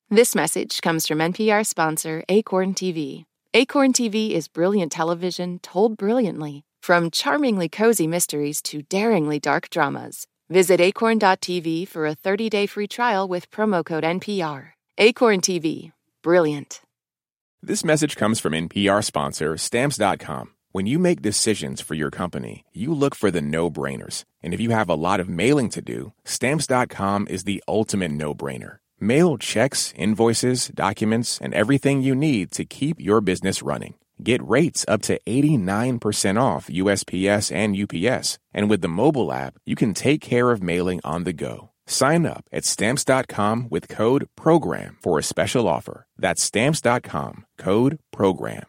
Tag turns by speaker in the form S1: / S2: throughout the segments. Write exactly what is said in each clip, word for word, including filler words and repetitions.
S1: This message comes from N P R sponsor Acorn T V. Acorn T V is brilliant television told brilliantly, from charmingly cozy mysteries to daringly dark dramas. Visit acorn dot t v for a thirty-day free trial with promo code N P R. Acorn T V. Brilliant.
S2: This message comes from N P R sponsor Stamps dot com. When you make decisions for your company, you look for the no-brainers. And if you have a lot of mailing to do, Stamps dot com is the ultimate no-brainer. Mail checks, invoices, documents, and everything you need to keep your business running. Get rates up to eighty-nine percent off U S P S and U P S. And with the mobile app, you can take care of mailing on the go. Sign up at Stamps dot com with code PROGRAM for a special offer. That's Stamps dot com, code PROGRAM.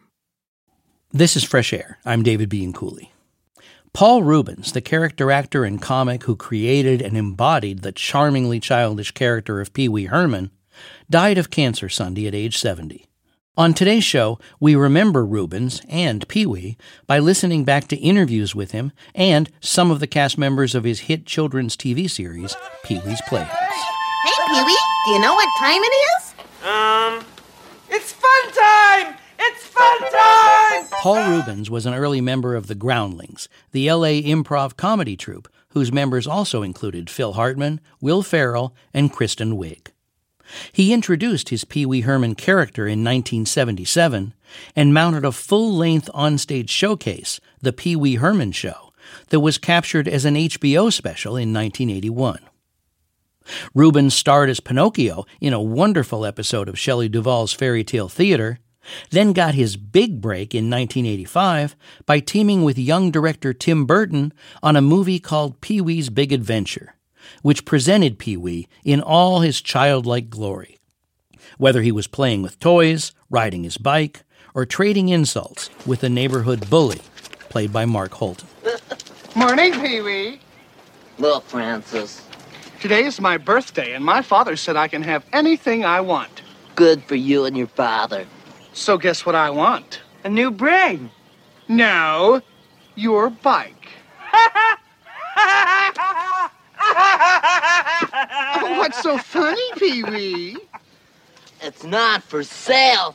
S3: This is Fresh Air. I'm David Bianculli. Paul Reubens, the character actor and comic who created and embodied the charmingly childish character of Pee Wee Herman, died of cancer Sunday at age seventy. On today's show, we remember Reubens and Pee Wee by listening back to interviews with him and some of the cast members of his hit children's T V series, Pee Wee's Playhouse.
S4: Hey, Pee Wee, do you know what time it is?
S5: Um, it's fun time! It's fun time!
S3: Paul Reubens was an early member of the Groundlings, the L A improv comedy troupe, whose members also included Phil Hartman, Will Ferrell, and Kristen Wiig. He introduced his Pee Wee Herman character in nineteen seventy-seven and mounted a full-length onstage showcase, The Pee Wee Herman Show, that was captured as an H B O special in nineteen eighty-one. Reubens starred as Pinocchio in a wonderful episode of Shelley Duvall's Fairy Tale Theater, then got his big break in nineteen eighty-five by teaming with young director Tim Burton on a movie called Pee Wee's Big Adventure, which presented Pee Wee in all his childlike glory. Whether he was playing with toys, riding his bike, or trading insults with a neighborhood bully, played by Mark Holton.
S6: Morning, Pee Wee.
S4: Look, Francis.
S6: Today is my birthday, and my father said I can have anything I want.
S4: Good for you and your father.
S6: So guess what I want?
S5: A new brain.
S6: No, your bike. Oh, what's so funny, Pee Wee?
S4: It's not for sale,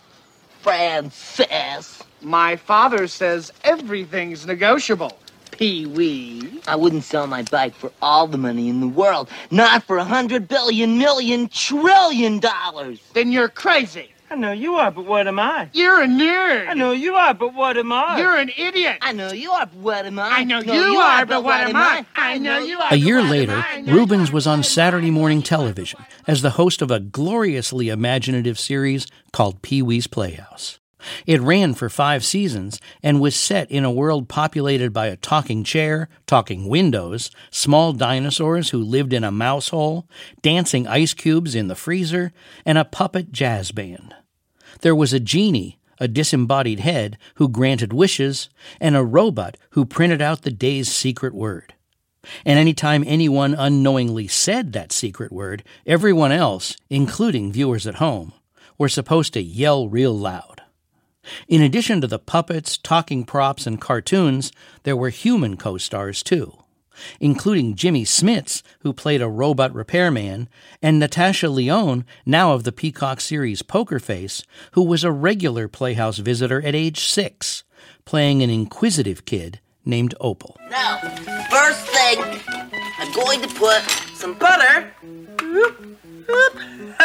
S4: Francis.
S6: My father says everything's negotiable, Pee Wee.
S4: I wouldn't sell my bike for all the money in the world. Not for a hundred billion, million, trillion dollars.
S6: Then you're crazy.
S5: I know you are, but what am I?
S6: You're a nerd.
S5: I know you are, but what am I?
S6: You're an idiot.
S4: I know you are, but what am I?
S6: I know you, you are, but what am I? I know you are.
S3: A year later, Reubens was on Saturday morning television as the host of a gloriously imaginative series called Pee Wee's Playhouse. It ran for five seasons and was set in a world populated by a talking chair, talking windows, small dinosaurs who lived in a mouse hole, dancing ice cubes in the freezer, and a puppet jazz band. There was a genie, a disembodied head who granted wishes, and a robot who printed out the day's secret word. And anytime anyone unknowingly said that secret word, everyone else, including viewers at home, were supposed to yell real loud. In addition to the puppets, talking props, and cartoons, there were human co-stars too, including Jimmy Smits, who played a robot repairman, and Natasha Lyonne, now of the Peacock series Poker Face, who was a regular Playhouse visitor at age six, playing an inquisitive kid named Opal.
S4: Now, first thing, I'm going to put some butter whoop, whoop,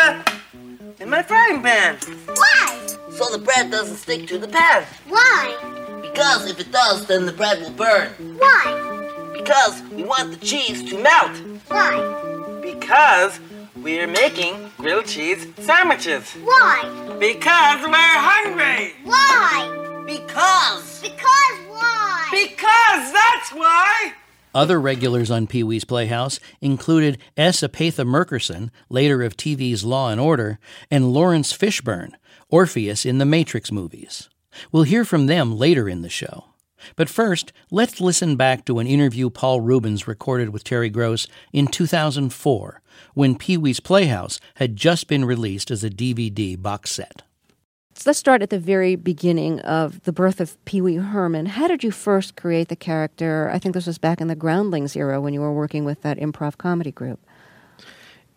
S4: in my frying pan.
S7: Why?
S4: So the bread doesn't stick to the pan.
S7: Why?
S4: Because if it does, then the bread will burn.
S7: Why?
S4: Because we want the cheese to melt.
S7: Why?
S5: Because we're making grilled cheese sandwiches.
S7: Why?
S5: Because we're hungry.
S7: Why?
S4: Because.
S7: Because why?
S5: Because that's why.
S3: Other regulars on Pee Wee's Playhouse included S. Apatha Merkerson, later of T V's Law and Order, and Lawrence Fishburne, Orpheus in the Matrix movies. We'll hear from them later in the show. But first, let's listen back to an interview Paul Reubens recorded with Terry Gross in two thousand four, when Pee Wee's Playhouse had just been released as a D V D box set.
S8: So let's start at the very beginning of the birth of Pee Wee Herman. How did you first create the character? I think this was back in the Groundlings era when you were working with that improv comedy group.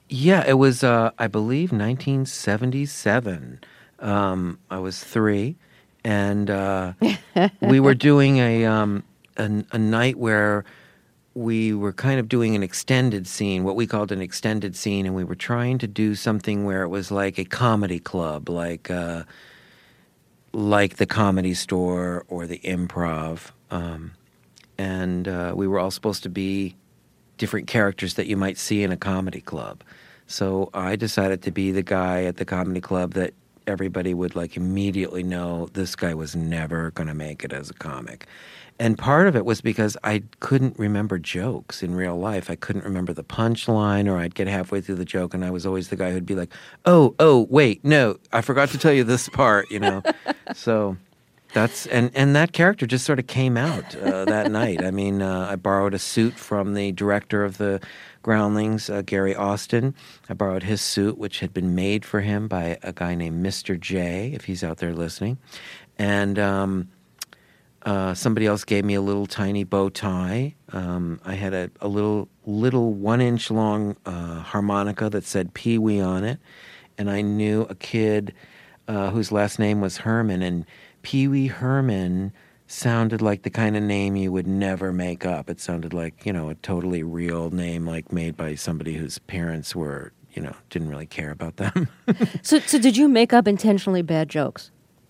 S9: Yeah, it was, uh, I believe, nineteen seventy-seven. Um, I was three, and uh, we were doing a, um, a a night where we were kind of doing an extended scene, what we called an extended scene, and we were trying to do something where it was like a comedy club, like uh, like the Comedy Store or the Improv, um, and uh, we were all supposed to be different characters that you might see in a comedy club. So I decided to be the guy at the comedy club that everybody would like immediately know this guy was never going to make it as a comic. And part of it was because I couldn't remember jokes in real life. I couldn't remember the punchline, or I'd get halfway through the joke and I was always the guy who'd be like, oh, oh, wait, no, I forgot to tell you this part, you know. So that's, and, and that character just sort of came out uh, that night. I mean, uh, I borrowed a suit from the director of the Groundlings, uh, Gary Austin. I borrowed his suit, which had been made for him by a guy named Mister J, if he's out there listening. And um, uh, somebody else gave me a little tiny bow tie. Um, I had a, a little, little one-inch long uh, harmonica that said Pee Wee on it. And I knew a kid uh, whose last name was Herman, and Pee Wee Herman sounded like the kind of name you would never make up. It sounded like, you know, a totally real name, like made by somebody whose parents were, you know, didn't really care about them.
S8: so, so did you make up intentionally bad jokes?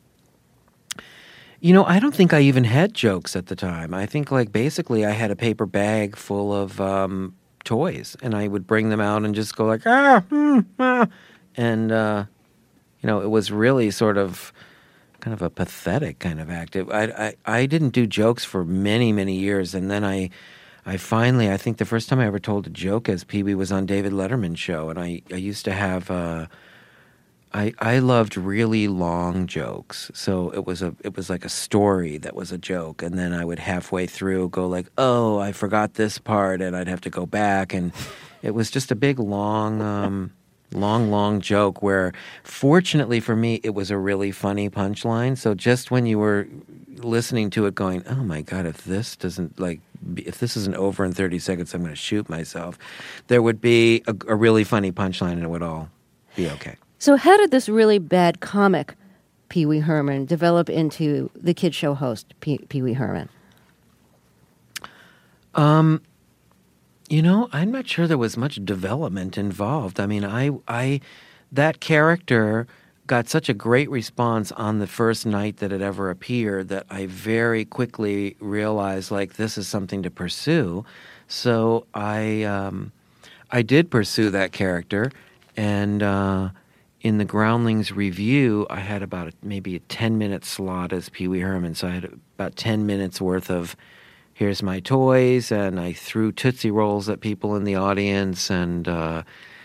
S9: You know, I don't think I even had jokes at the time. I think, like, basically I had a paper bag full of um, toys, and I would bring them out and just go like, ah, hmm, ah. And, uh, you know, it was really sort of kind of a pathetic kind of act. It, I, I I didn't do jokes for many, many years, and then I I finally, I think the first time I ever told a joke as Pee Wee was on David Letterman's show, and I, I used to have, uh, I I loved really long jokes, so it was a it was like a story that was a joke, and then I would halfway through go like, oh, I forgot this part, and I'd have to go back, and it was just a big long. Um, long, long joke where, fortunately for me, it was a really funny punchline. So just when you were listening to it going, oh my God, if this doesn't, like, if this isn't over in thirty seconds, I'm going to shoot myself, there would be a, a really funny punchline and it would all be okay.
S8: So how did this really bad comic, Pee Wee Herman, develop into the kid show host, Pee Wee Herman?
S9: Um... You know, I'm not sure there was much development involved. I mean, I, I, that character got such a great response on the first night that it ever appeared that I very quickly realized, like, this is something to pursue. So I, um, I did pursue that character, and uh, in the Groundlings review, I had about a, maybe a ten-minute slot as Pee Wee Herman. So I had about ten minutes worth of here's my toys, and I threw Tootsie Rolls at people in the audience, and uh,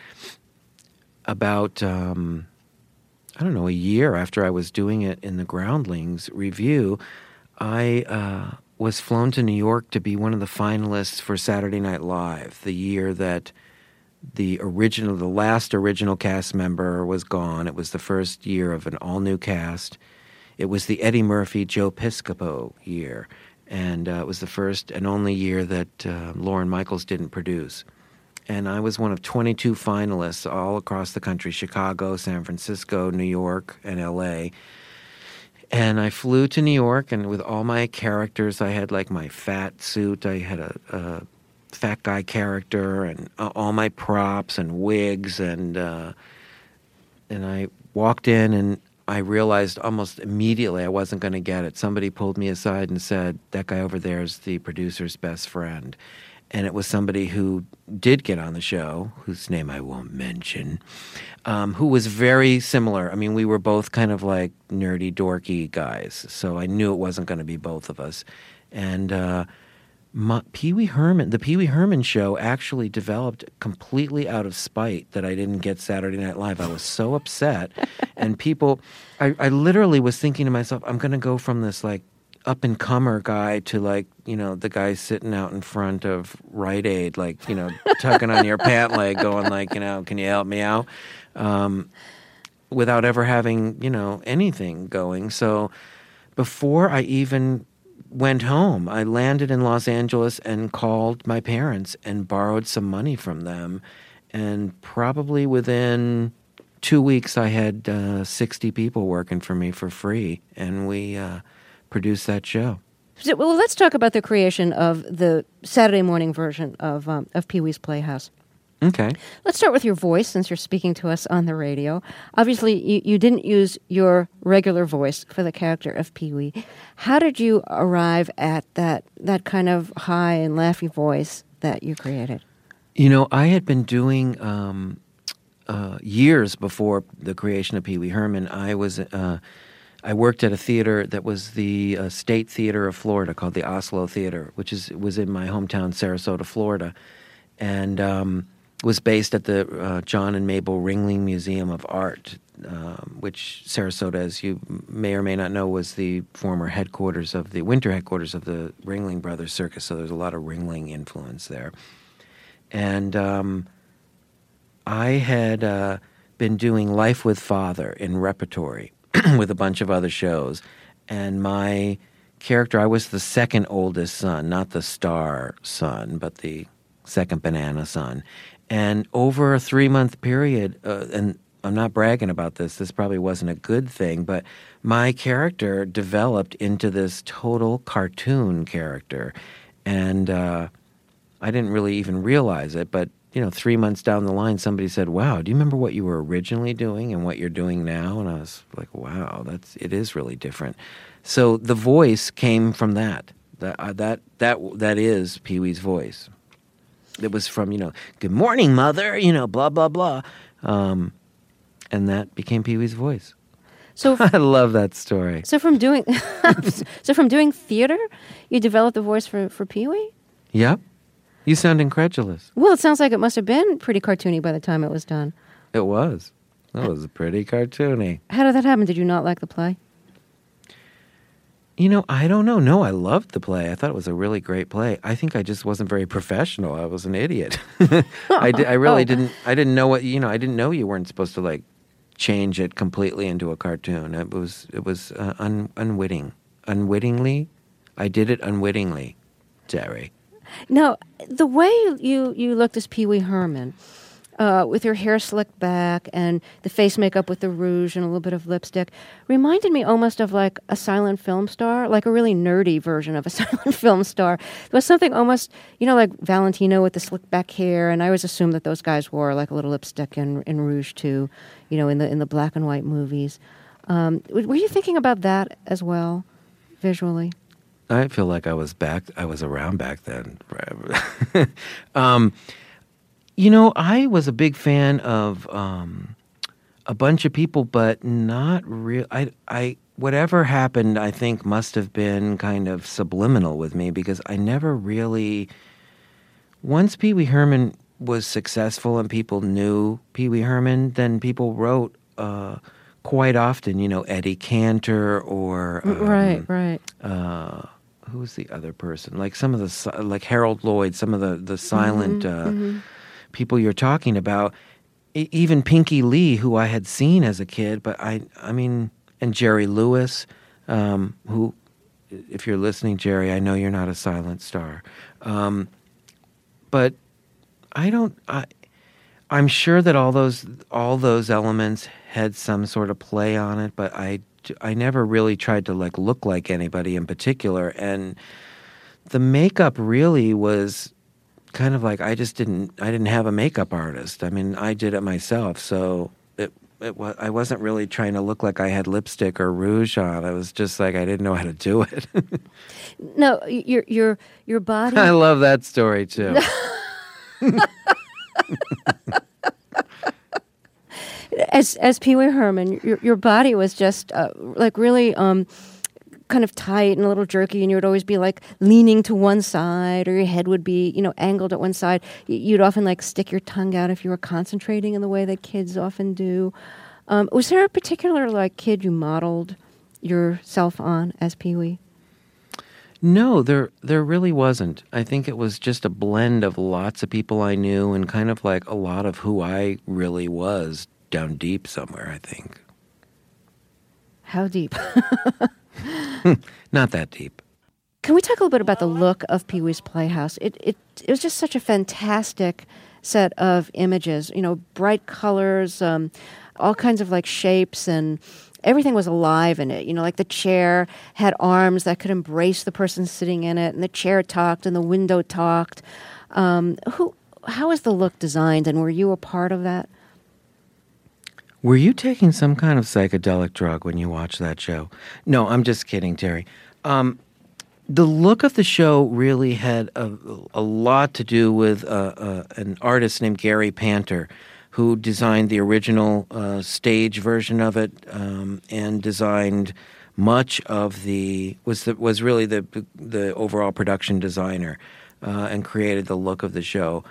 S9: about, um, I don't know, a year after I was doing it in the Groundlings review, I uh, was flown to New York to be one of the finalists for Saturday Night Live, the year that the original, the last original cast member was gone. It was the first year of an all-new cast. It was the Eddie Murphy, Joe Piscopo year. And uh, it was the first and only year that uh, Lorne Michaels didn't produce. And I was one of twenty-two finalists all across the country, Chicago, San Francisco, New York, and L A. And I flew to New York, and with all my characters, I had like my fat suit, I had a, a fat guy character, and uh, all my props and wigs, and uh, and I walked in, and I realized almost immediately I wasn't going to get it. Somebody pulled me aside and said, that guy over there is the producer's best friend. And it was somebody who did get on the show, whose name I won't mention, um, who was very similar. I mean, we were both kind of like nerdy, dorky guys. So I knew it wasn't going to be both of us. And uh, my, Pee Wee Herman, the Pee Wee Herman show actually developed completely out of spite that I didn't get Saturday Night Live. I was so upset. And people, I, I literally was thinking to myself, I'm going to go from this like up-and-comer guy to like, you know, the guy sitting out in front of Rite Aid, like, you know, tugging on your pant leg going like, you know, can you help me out? Um, without ever having, you know, anything going. So before I even went home, I landed in Los Angeles and called my parents and borrowed some money from them and probably within two weeks, I had uh, sixty people working for me for free, and we uh, produced that show.
S8: So, well, let's talk about the creation of the Saturday morning version of um, of Pee-wee's Playhouse.
S9: Okay.
S8: Let's start with your voice, since you're speaking to us on the radio. Obviously, you, you didn't use your regular voice for the character of Pee-wee. How did you arrive at that that kind of high and laughy voice that you created?
S9: You know, I had been doing... Um, Uh, years before the creation of Pee Wee Herman, I was uh, I worked at a theater that was the uh, State Theater of Florida, called the Oslo Theater, which is was in my hometown, Sarasota, Florida, and um, was based at the uh, John and Mabel Ringling Museum of Art, um, which Sarasota, as you may or may not know, was the former headquarters of the winter headquarters of the Ringling Brothers Circus. So there's a lot of Ringling influence there, and. Um, I had uh, been doing Life with Father in repertory with a bunch of other shows, and my character, I was the second oldest son, not the star son, but the second banana son. And over a three-month period, uh, and I'm not bragging about this, this probably wasn't a good thing, but my character developed into this total cartoon character. And uh, I didn't really even realize it, but you know, three months down the line, somebody said, "Wow, do you remember what you were originally doing and what you're doing now?" And I was like, "Wow, that's it is really different." So the voice came from that. That uh, that that that is Pee-wee's voice. It was from, you know, "Good morning, Mother," you know, blah blah blah, um, and that became Pee-wee's voice.
S8: So
S9: I love that story.
S8: So from doing so from doing theater, you developed the voice for for Pee-wee?
S9: Yep. You sound incredulous.
S8: Well, it sounds like it must have been pretty cartoony by the time it was done.
S9: It was. It was pretty cartoony.
S8: How did that happen? Did you not like the play?
S9: You know, I don't know. No, I loved the play. I thought it was a really great play. I think I just wasn't very professional. I was an idiot. I, di- I really
S8: oh.
S9: didn't. I didn't know what you know. I didn't know you weren't supposed to like change it completely into a cartoon. It was. It was uh, un- unwitting. Unwittingly, I did it unwittingly, Jerry.
S8: No, the way you, you looked as Pee-wee Herman, uh, with your hair slicked back and the face makeup with the rouge and a little bit of lipstick, reminded me almost of like a silent film star, like a really nerdy version of a silent film star. There was something almost, you know, like Valentino with the slicked back hair, and I always assumed that those guys wore like a little lipstick and, and rouge too, you know, in the in the black and white movies. Um, were you thinking about that as well, visually?
S9: I feel like I was back. I was around back then. um, you know, I was a big fan of um, a bunch of people, but not real. I, I, whatever happened, I think must have been kind of subliminal with me because I never really. Once Pee Wee Herman was successful and people knew Pee Wee Herman, then people wrote. Uh, quite often, you know, Eddie Cantor or um,
S8: right, right.
S9: Uh, who's the other person? Like some of the, like Harold Lloyd, some of the, the silent
S8: mm-hmm,
S9: uh,
S8: mm-hmm.
S9: people you're talking about. E- even Pinky Lee, who I had seen as a kid, but I, I mean, and Jerry Lewis, um, who, if you're listening, Jerry, I know you're not a silent star, um, but I don't. I, I'm sure that all those all those elements had some sort of play on it, but I. I never really tried to like look like anybody in particular, and the makeup really was kind of like I just didn't I didn't have a makeup artist. I mean, I did it myself, so it it was I wasn't really trying to look like I had lipstick or rouge on. I was just like I didn't know how to do it.
S8: No, your your your body.
S9: I love that story too.
S8: As as Pee Wee Herman, your your body was just uh, like really um, kind of tight and a little jerky, and you would always be like leaning to one side, or your head would be, you know, angled at one side. You'd often like stick your tongue out if you were concentrating in the way that kids often do. Um, was there a particular like kid you modeled yourself on as Pee-wee?
S9: No, there there really wasn't. I think it was just a blend of lots of people I knew and kind of like a lot of who I really was down deep somewhere, I think.
S8: How deep?
S9: Not that deep.
S8: Can we talk a little bit about the look of Pee-wee's Playhouse? It it it was just such a fantastic set of images. You know, bright colors, um, all kinds of like shapes, and everything was alive in it. You know, like the chair had arms that could embrace the person sitting in it, and the chair talked, and the window talked. Um, who, how is the look designed, and were you a part of that?
S9: Were you taking some kind of psychedelic drug when you watched that show? No, I'm just kidding, Terry. Um, the look of the show really had a, a lot to do with uh, uh, an artist named Gary Panter, who designed the original uh, stage version of it um, and designed much of the was the, was really the the overall production designer uh, and created the look of the show,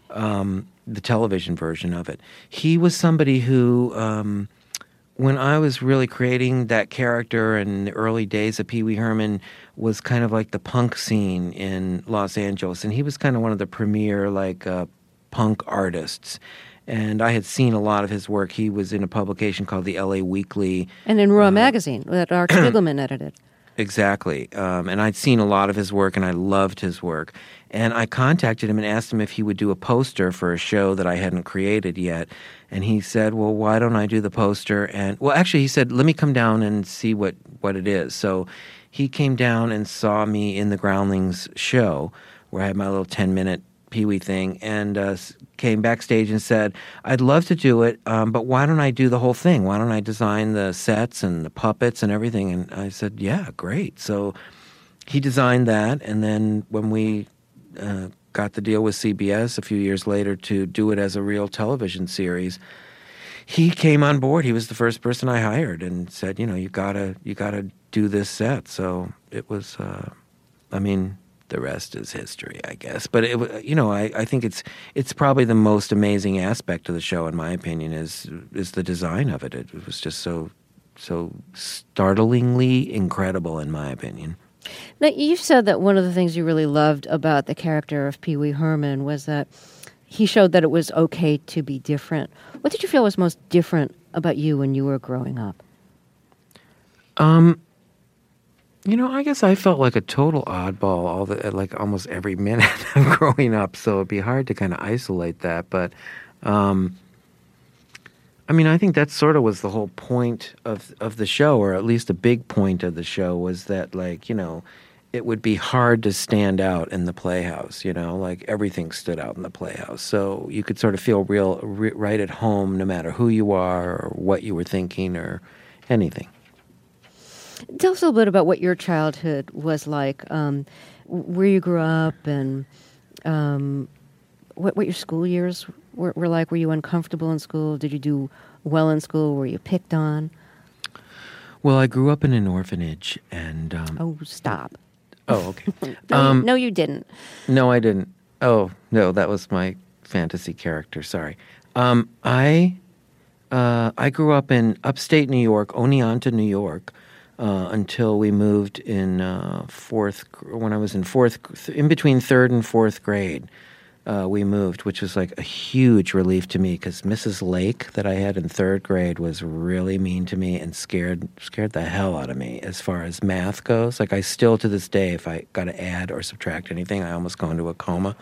S9: um, the television version of it. He was somebody who, um, when I was really creating that character in the early days of Pee Wee Herman, was kind of like the punk scene in Los Angeles, and he was kind of one of the premier like uh, punk artists. And I had seen a lot of his work. He was in a publication called the L A Weekly. And
S8: in Raw uh, Magazine that Art Spiegelman edited.
S9: Exactly. Um, and I'd seen a lot of his work, and I loved his work. And I contacted him and asked him if he would do a poster for a show that I hadn't created yet. And he said, well, why don't I do the poster? And well, actually, he said, let me come down and see what, what it is. So he came down and saw me in the Groundlings show, where I had my little ten-minute Pee Wee thing, and uh, came backstage and said, I'd love to do it, um, but why don't I do the whole thing? Why don't I design the sets and the puppets and everything? And I said, yeah, great. So he designed that, and then when we uh, got the deal with C B S a few years later to do it as a real television series, he came on board. He was the first person I hired and said, you know, you gotta, you gotta do this set. So it was, uh, I mean... the rest is history, I guess. But it, you know, I, I think it's it's probably the most amazing aspect of the show, in my opinion, is is the design of it. It, it was just so so startlingly incredible, in my opinion.
S8: Now, you said that one of the things you really loved about the character of Pee Wee Herman was that he showed that it was okay to be different. What did you feel was most different about you when you were growing up?
S9: Um. You know, I guess I felt like a total oddball all the like almost every minute of growing up, so it'd be hard to kind of isolate that. But, um, I mean, I think that sort of was the whole point of of the show, or at least a big point of the show, was that, like, you know, it would be hard to stand out in the Playhouse. You know, like everything stood out in the Playhouse, so you could sort of feel real re- right at home, no matter who you are or what you were thinking or anything.
S8: Tell us a little bit about what your childhood was like, um, where you grew up, and um, what, what your school years were, were like. Were you uncomfortable in school? Did you do well in school? Were you picked on?
S9: Well, I grew up in an orphanage, and... Um,
S8: oh, stop.
S9: Oh, okay.
S8: no,
S9: um,
S8: you, no, you didn't.
S9: No, I didn't. Oh, no, that was my fantasy character. Sorry. Um, I, uh, I grew up in upstate New York, Oneonta, New York, Uh, until we moved in uh, fourth, when I was in fourth, in between third and fourth grade, uh, we moved, which was like a huge relief to me because Missus Lake that I had in third grade was really mean to me and scared scared the hell out of me as far as math goes. Like I still to this day, if I got to add or subtract anything, I almost go into a coma.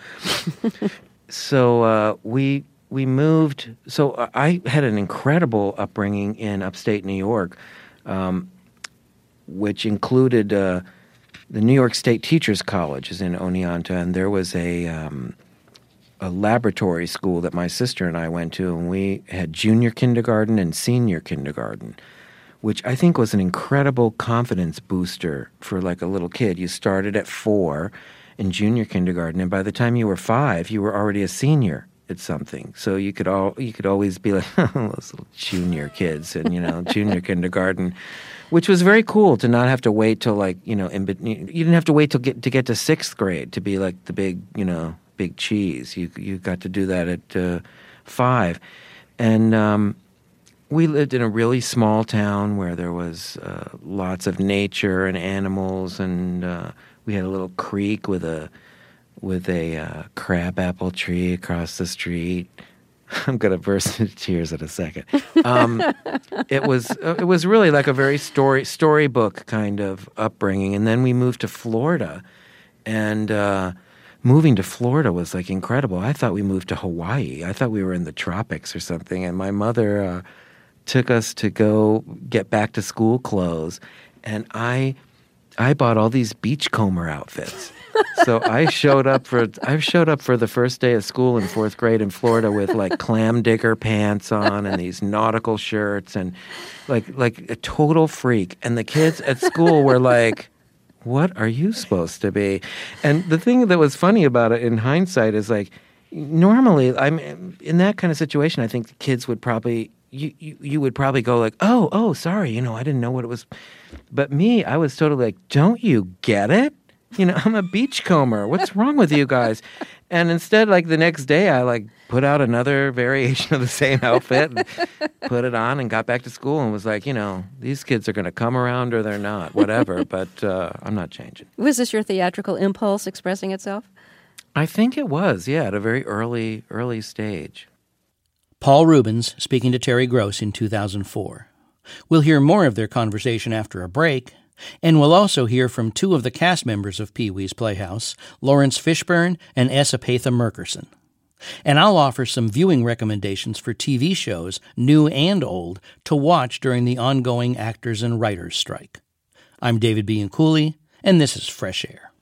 S9: so uh, we we moved. So I had an incredible upbringing in upstate New York. Um, which included uh, the New York State Teachers College is in Oneonta, and there was a um, a laboratory school that my sister and I went to, and we had junior kindergarten and senior kindergarten, which I think was an incredible confidence booster for like a little kid. You started at four in junior kindergarten, and by the time you were five, you were already a senior at something. So you could all you could always be like those little junior kids, and you know, junior kindergarten. Which was very cool to not have to wait till like, you know, in, you didn't have to wait till get to get to sixth grade to be like the big, you know, big cheese. You you got to do that at uh, five. And um, we lived in a really small town where there was uh, lots of nature and animals, and uh, we had a little creek with a with a uh, crabapple tree across the street. I'm gonna burst into tears in a second. Um, it was uh, it was really like a very story storybook kind of upbringing, and then we moved to Florida, and uh, moving to Florida was like incredible. I thought we moved to Hawaii. I thought we were in the tropics or something. And my mother uh, took us to go get back to school clothes. And I I bought all these beachcomber outfits. So I showed up for I showed up for the first day of school in fourth grade in Florida with like clam digger pants on and these nautical shirts and like like a total freak. And the kids at school were like, what are you supposed to be? And the thing that was funny about it in hindsight is like, normally, I'm in that kind of situation, I think the kids would probably, you, you, you would probably go like, oh, oh, sorry, you know, I didn't know what it was. But me, I was totally like, don't you get it? You know, I'm a beachcomber. What's wrong with you guys? And instead, like the next day, I like put out another variation of the same outfit, and put it on, and got back to school, and was like, you know, these kids are going to come around or they're not, whatever. But uh, I'm not changing.
S8: Was this your theatrical impulse expressing itself?
S9: I think it was, yeah, at a very early, early stage.
S3: Paul Reubens speaking to Terry Gross in two thousand four. We'll hear more of their conversation after a break. And we'll also hear from two of the cast members of Pee-wee's Playhouse, Lawrence Fishburne and Esapatha Murkerson. And I'll offer some viewing recommendations for T V shows, new and old, to watch during the ongoing actors and writers strike. I'm David Bianculli, and this is Fresh Air.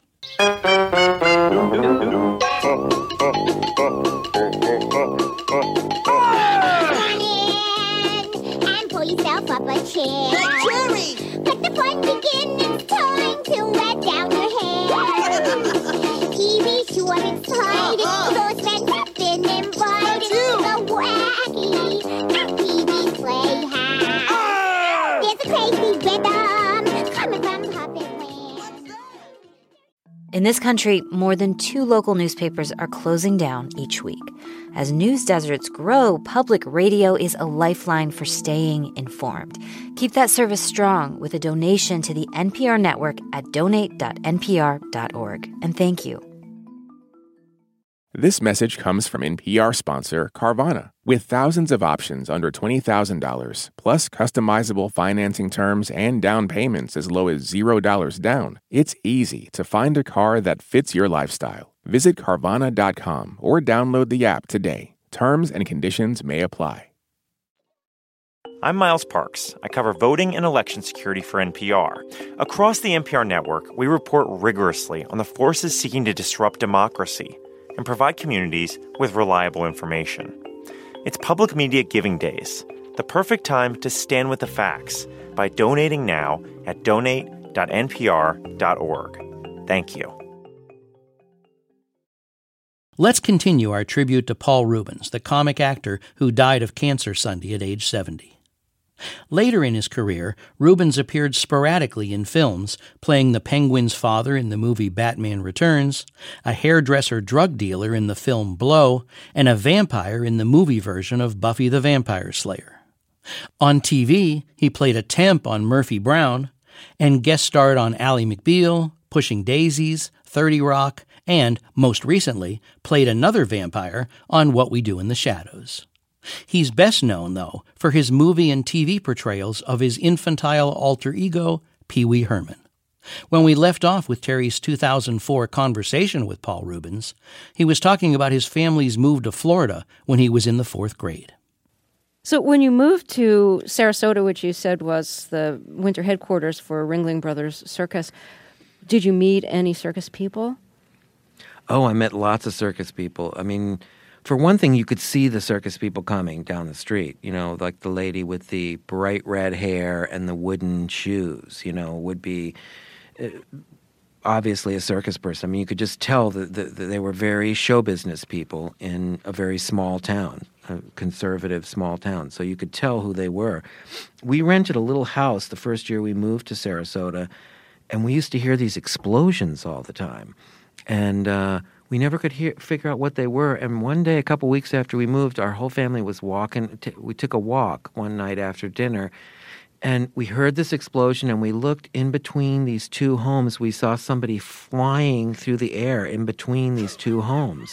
S7: Yourself up a chair. The cherry! Let the fun begin. It's time to let down your hair. T V sure excited. Uh-huh. So spend nothing invited. The wacky Pee-wee's Playhouse. Uh! There's a crazy rhythm coming from Puppet Land.
S10: In this country, more than two local newspapers are closing down each week. As news deserts grow, public radio is a lifeline for staying informed. Keep that service strong with a donation to the N P R network at donate dot n p r dot org. And thank you.
S2: This message comes from N P R sponsor Carvana. With thousands of options under twenty thousand dollars, plus customizable financing terms and down payments as low as zero dollars down, it's easy to find a car that fits your lifestyle. Visit Carvana dot com or download the app today. Terms and conditions may apply.
S11: I'm Miles Parks. I cover voting and election security for N P R. Across the N P R network, we report rigorously on the forces seeking to disrupt democracy and provide communities with reliable information. It's Public Media Giving Days, the perfect time to stand with the facts by donating now at donate dot n p r dot org. Thank you.
S3: Let's continue our tribute to Paul Reubens, the comic actor who died of cancer Sunday at age seventy. Later in his career, Reubens appeared sporadically in films, playing the Penguin's father in the movie Batman Returns, a hairdresser drug dealer in the film Blow, and a vampire in the movie version of Buffy the Vampire Slayer. On T V, he played a temp on Murphy Brown, and guest starred on Ally McBeal, Pushing Daisies, thirty Rock, and, most recently, played another vampire on What We Do in the Shadows. He's best known, though, for his movie and T V portrayals of his infantile alter ego, Pee Wee Herman. When we left off with Terry's two thousand four conversation with Paul Reubens, he was talking about his family's move to Florida when he was in the fourth grade.
S8: So when you moved to Sarasota, which you said was the winter headquarters for Ringling Brothers Circus, did you meet any circus people?
S9: Oh, I met lots of circus people. I mean, for one thing, you could see the circus people coming down the street, you know, like the lady with the bright red hair and the wooden shoes, you know, would be uh, obviously a circus person. I mean, you could just tell that, that, that they were very show business people in a very small town, a conservative small town. So you could tell who they were. We rented a little house the first year we moved to Sarasota, and we used to hear these explosions all the time. And uh, we never could hear, figure out what they were. And one day, a couple weeks after we moved, our whole family was walking. T- we took a walk one night after dinner, and we heard this explosion, and we looked in between these two homes. We saw somebody flying through the air in between these two homes.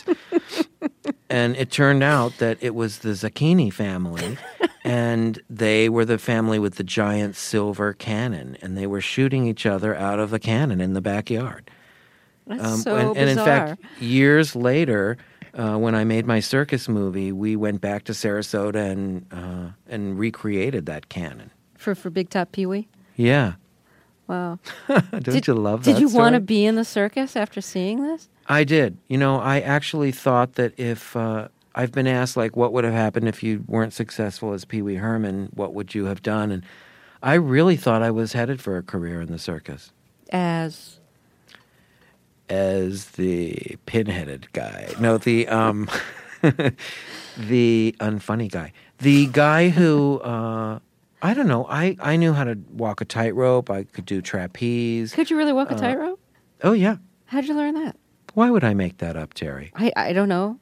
S9: And it turned out that it was the Zucchini family, and they were the family with the giant silver cannon, and they were shooting each other out of the cannon in the backyard.
S8: That's
S9: Um,
S8: so
S9: and, and in
S8: bizarre.
S9: fact, years later, uh, when I made my circus movie, we went back to Sarasota and uh, and recreated that canon.
S8: For, for Big Top Pee-wee?
S9: Yeah.
S8: Wow.
S9: Don't
S8: did,
S9: you love that
S8: Did you
S9: story?
S8: want to be in the circus after seeing this?
S9: I did. You know, I actually thought that if uh, I've been asked, like, what would have happened if you weren't successful as Pee Wee Herman? What would you have done? And I really thought I was headed for a career in the circus.
S8: As?
S9: As the pin-headed guy. No, the um, the unfunny guy. The guy who, uh, I don't know, I, I knew how to walk a tightrope. I could do trapeze.
S8: Could you really walk a
S9: Uh,
S8: tightrope?
S9: Oh, yeah.
S8: How'd you learn that?
S9: Why would I make that up, Terry?
S8: I, I don't know.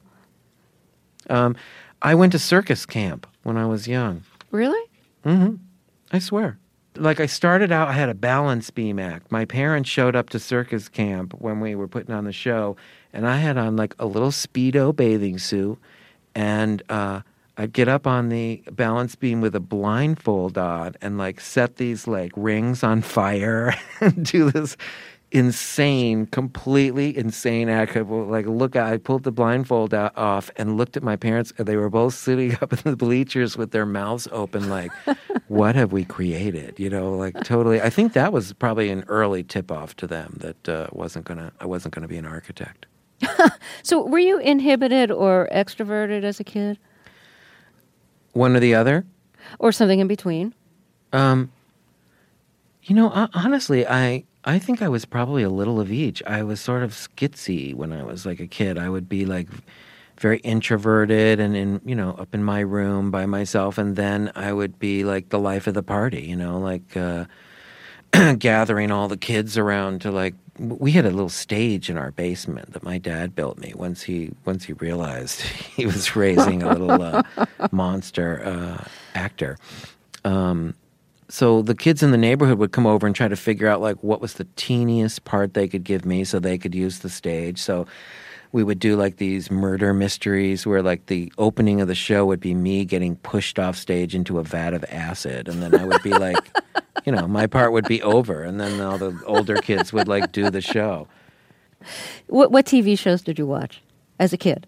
S9: Um, I went to circus camp when I was young.
S8: Really?
S9: Mm-hmm. I swear. Like, I started out, I had a balance beam act. My parents showed up to circus camp when we were putting on the show, and I had on, like, a little Speedo bathing suit, and uh, I'd get up on the balance beam with a blindfold on and, like, set these, like, rings on fire and do this insane, completely insane act. Like, look, I pulled the blindfold out, off and looked at my parents. And they were both sitting up in the bleachers with their mouths open, like, what have we created? You know, like, totally. I think that was probably an early tip-off to them that uh, wasn't gonna. I wasn't gonna be an architect.
S8: So, were you inhibited or extroverted as a kid,
S9: One or the other.
S8: or something in between?
S9: Um, you know, uh, honestly, I I think I was probably a little of each. I was sort of skitsy when I was like a kid. I would be like very introverted and in, you know, up in my room by myself, and then I would be like the life of the party, you know, like uh, gathering all the kids around to like. We had a little stage in our basement that my dad built me once he once he realized he was raising a little uh, monster uh, actor. Um, so the kids in the neighborhood would come over and try to figure out like what was the teeniest part they could give me so they could use the stage. So we would do like these murder mysteries where like the opening of the show would be me getting pushed off stage into a vat of acid, and then I would be like, you know, my part would be over, and then all the older kids would like do the show.
S8: What what T V shows did you watch as a kid?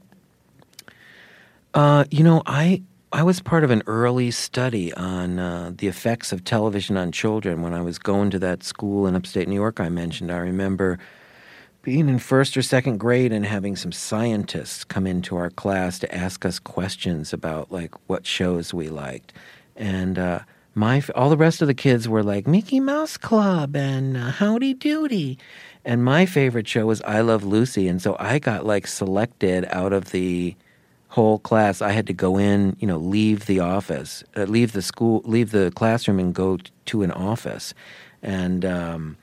S9: Uh, you know, I I was part of an early study on uh, the effects of television on children when I was going to that school in upstate New York I mentioned. I remember being in first or second grade and having some scientists come into our class to ask us questions about like what shows we liked. And uh, my all the rest of the kids were like Mickey Mouse Club and uh, Howdy Doody. And my favorite show was I Love Lucy. And so I got like selected out of the whole class. I had to go in, you know, leave the office, uh, leave the school, leave the classroom and go t- to an office and um,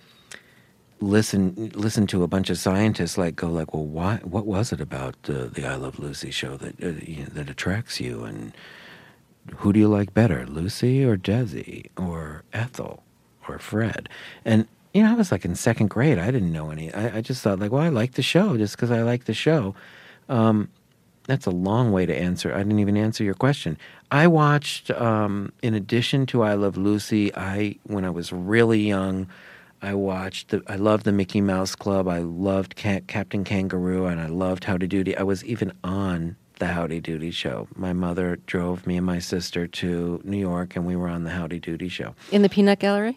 S9: listen listen to a bunch of scientists like go like, well, why? What was it about uh, the I Love Lucy show that uh, you know, that attracts you? And who do you like better, Lucy or Desi or Ethel or Fred? And you know, I was like in second grade. I didn't know any. I, I just thought like, well, I like the show just because I like the show. Um, That's a long way to answer. I didn't even answer your question. I watched, um, in addition to I Love Lucy, I when I was really young, I watched, the, I loved the Mickey Mouse Club. I loved Ca- Captain Kangaroo, and I loved Howdy Doody. I was even on the Howdy Doody show. My mother drove me and my sister to New York, and we were on the Howdy Doody show.
S8: In the Peanut Gallery?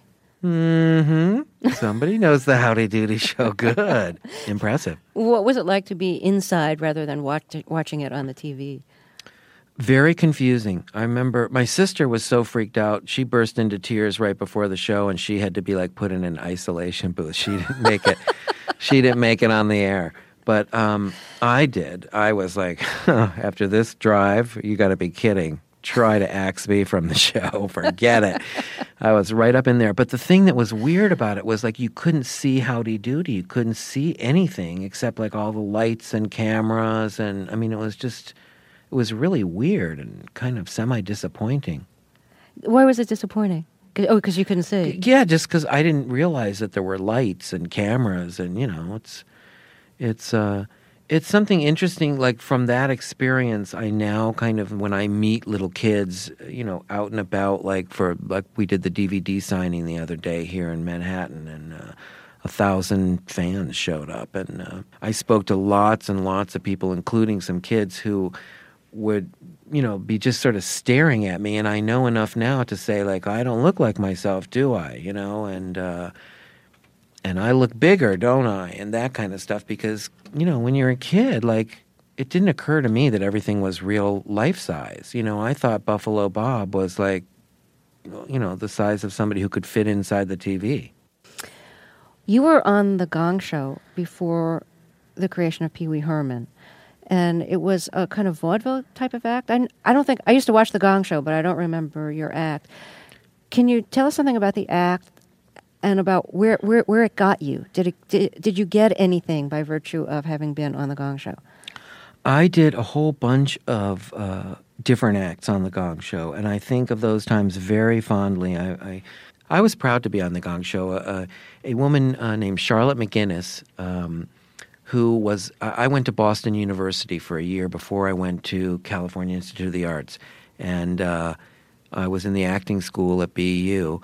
S9: Mm-hmm. Somebody knows the Howdy Doody show. Good. Impressive.
S8: What was it like to be inside rather than watch, watching it on the T V?
S9: Very confusing. I remember my sister was so freaked out. She burst into tears right before the show, and she had to be like put in an isolation booth. She didn't make it. She didn't make it on the air. But um, I did. I was like, huh, after this drive, you got to be kidding. Try to axe me from the show. Forget it. I was right up in there. But the thing that was weird about it was like you couldn't see Howdy Doody. You couldn't see anything except like all the lights and cameras. And I mean, it was just, it was really weird and kind of semi-disappointing.
S8: Why was it disappointing? Oh, because you couldn't see.
S9: Yeah, just because I didn't realize that there were lights and cameras. And, you know, it's, it's, uh, It's something interesting, like from that experience, I now kind of, when I meet little kids, you know, out and about, like for, like we did the D V D signing the other day here in Manhattan, and uh, a thousand fans showed up. And uh, I spoke to lots and lots of people, including some kids who would, you know, be just sort of staring at me. And I know enough now to say, like, I don't look like myself, do I? You know, and uh, and I look bigger, don't I? And that kind of stuff. Because, you know, when you're a kid, like, it didn't occur to me that everything was real life size. You know, I thought Buffalo Bob was like, you know, the size of somebody who could fit inside the T V.
S8: You were on The Gong Show before the creation of Pee Wee Herman, and it was a kind of vaudeville type of act. I, I don't think, I used to watch The Gong Show, but I don't remember your act. Can you tell us something about the act and about where, where, where it got you? Did, it, did, did you get anything by virtue of having been on The Gong Show?
S9: I did a whole bunch of uh, different acts on The Gong Show, and I think of those times very fondly. I, I I was proud to be on The Gong Show. Uh, a woman uh, named Charlotte McGinnis, um, who was, uh, I went to Boston University for a year before I went to California Institute of the Arts. And uh, I was in the acting school at B U.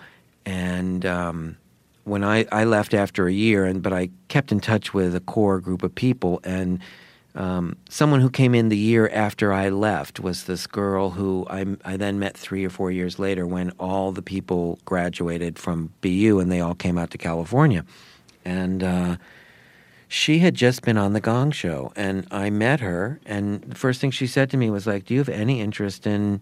S9: And um, when I, I left after a year, and but I kept in touch with a core group of people, and Um, someone who came in the year after I left was this girl who I, I then met three or four years later when all the people graduated from B U and they all came out to California. And uh, she had just been on The Gong Show, and I met her, and the first thing she said to me was like, do you have any interest in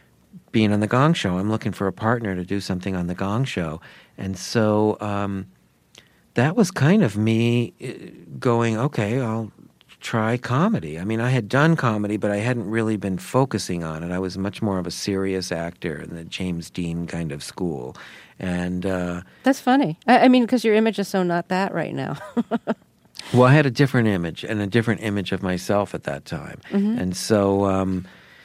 S9: being on The Gong Show? I'm looking for a partner to do something on The Gong Show. And so um, that was kind of me going, okay, I'll try comedy. I mean, I had done comedy, but I hadn't really been focusing on it. I was much more of a serious actor in the James Dean kind of school. And uh,
S8: that's funny. I, I mean, because your image is so not that right now.
S9: Well, I had a different image and a different image of myself at that time. Mm-hmm. And so um,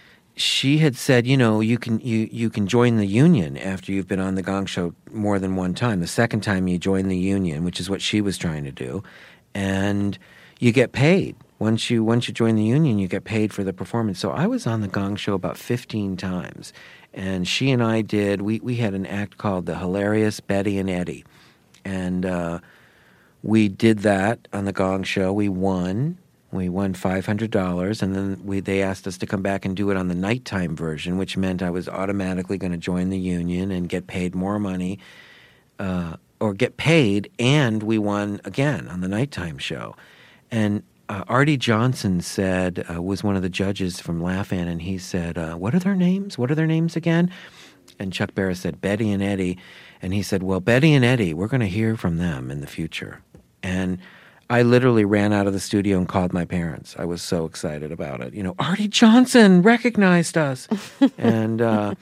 S9: she had said, you know, you can you, you can join the union after you've been on The Gong Show more than one time. The second time you join the union, which is what she was trying to do. And you get paid. Once you once you join the union, you get paid for the performance. So I was on The Gong Show about fifteen times. And she and I did, we, we had an act called The Hilarious Betty and Eddie. And uh, we did that on The Gong Show. We won. We won five hundred dollars. And then we they asked us to come back and do it on the nighttime version, which meant I was automatically going to join the union and get paid more money. Uh, or get paid, and we won again on the nighttime show. And uh, Artie Johnson said, uh, was one of the judges from Laugh-In, and he said, uh, what are their names? What are their names again? And Chuck Barris said, Betty and Eddie. And he said, well, Betty and Eddie, we're going to hear from them in the future. And I literally ran out of the studio and called my parents. I was so excited about it. You know, Artie Johnson recognized us. and uh,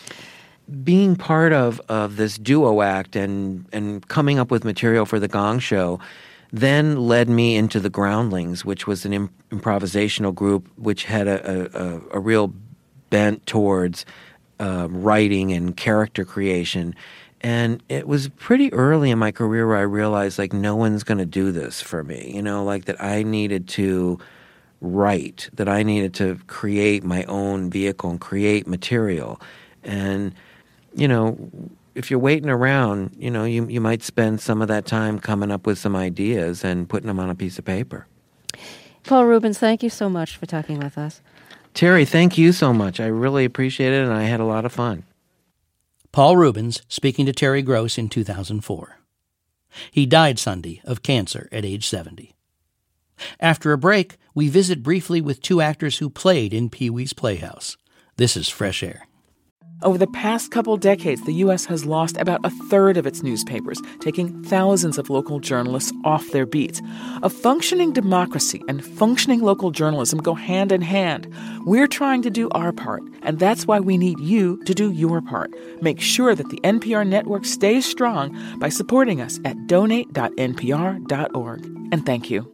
S9: being part of, of this duo act and, and coming up with material for The Gong Show then led me into the Groundlings, which was an imp- improvisational group which had a, a, a real bent towards uh, writing and character creation. And it was pretty early in my career where I realized, like, no one's going to do this for me, you know, like that I needed to write, that I needed to create my own vehicle and create material. And, you know, if you're waiting around, you know, you you might spend some of that time coming up with some ideas and putting them on a piece of paper.
S8: Paul Reubens, thank you so much for talking with us.
S9: Terry, thank you so much. I really appreciate it, and I had a lot of fun.
S3: Paul Reubens speaking to Terry Gross in two thousand four. He died Sunday of cancer at age seventy. After a break, we visit briefly with two actors who played in Pee-wee's Playhouse. This is Fresh Air.
S12: Over the past couple decades, the U S has lost about a third of its newspapers, taking thousands of local journalists off their beats. A functioning democracy and functioning local journalism go hand in hand. We're trying to do our part, and that's why we need you to do your part. Make sure that the N P R network stays strong by supporting us at donate dot n p r dot org. And thank you.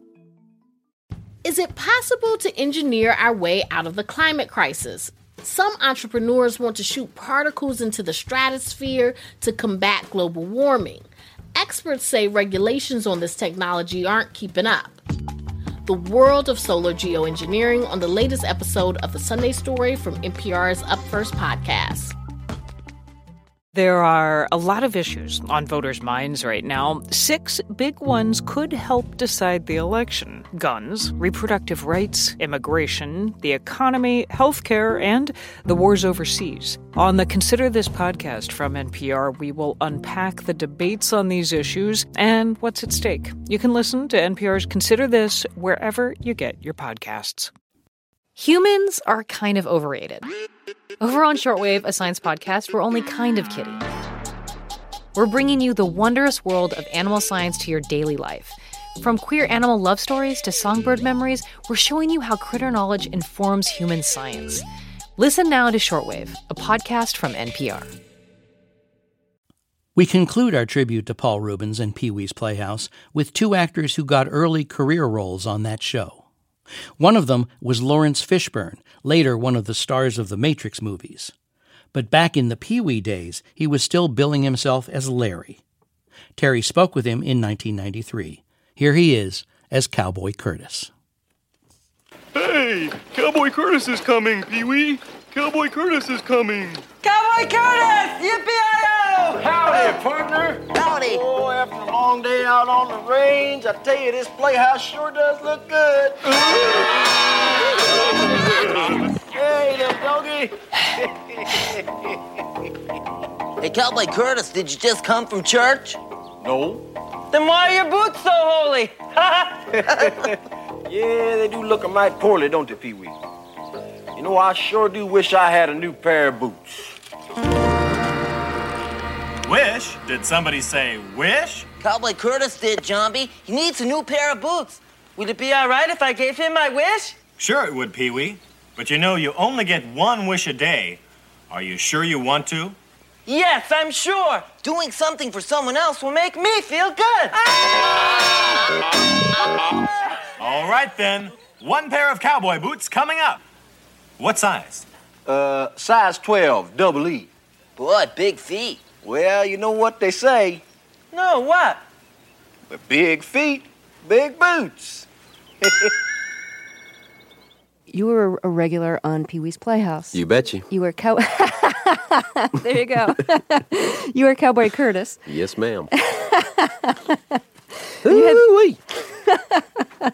S13: Is it possible to engineer our way out of the climate crisis? Some entrepreneurs want to shoot particles into the stratosphere to combat global warming. Experts say regulations on this technology aren't keeping up. The world of solar geoengineering on the latest episode of The Sunday Story from N P R's Up First podcast.
S14: There are a lot of issues on voters' minds right now. Six big ones could help decide the election: guns, reproductive rights, immigration, the economy, healthcare, and the wars overseas. On the Consider This podcast from N P R, we will unpack the debates on these issues and what's at stake. You can listen to N P R's Consider This wherever you get your podcasts.
S15: Humans are kind of overrated. Over on Shortwave, a science podcast, we're only kind of kidding. We're bringing you the wondrous world of animal science to your daily life. From queer animal love stories to songbird memories, we're showing you how critter knowledge informs human science. Listen now to Shortwave, a podcast from N P R.
S3: We conclude our tribute to Paul Reubens and Pee-wee's Playhouse with two actors who got early career roles on that show. One of them was Lawrence Fishburne, later one of the stars of the Matrix movies. But back in the Pee-wee days, he was still billing himself as Larry. Terry spoke with him in nineteen ninety-three. Here he is as Cowboy Curtis.
S16: Hey, Cowboy Curtis is coming, Pee-wee. Cowboy Curtis is coming.
S5: Cowboy Curtis! Yippee-i-yo!
S17: Howdy, partner.
S5: Howdy.
S17: Oh, after a long day out on the range, I tell you, this playhouse sure does look good. Hey, little doggy.
S4: Hey, Cowboy Curtis, did you just come from church?
S17: No.
S5: Then why are your boots so holy?
S17: Yeah, they do look a mite poorly, don't they, Pee-wee? You know, I sure do wish I had a new pair of boots.
S11: Wish? Did somebody say wish?
S4: Cowboy Curtis did, Johnby. He needs a new pair of boots. Would it be all right if I gave him my wish?
S11: Sure it would, Pee-wee. But you know, you only get one wish a day. Are you sure you want to?
S4: Yes, I'm sure. Doing something for someone else will make me feel good.
S11: All right, then. One pair of cowboy boots coming up. What size?
S17: Uh, size twelve, double E.
S4: Boy, big feet.
S17: Well, you know what they say.
S4: No, what?
S17: But big feet, big boots.
S8: You were a regular on Pee-wee's Playhouse.
S18: You betcha.
S8: You were cow... There you go. You were Cowboy Curtis.
S18: Yes, ma'am.
S8: You had...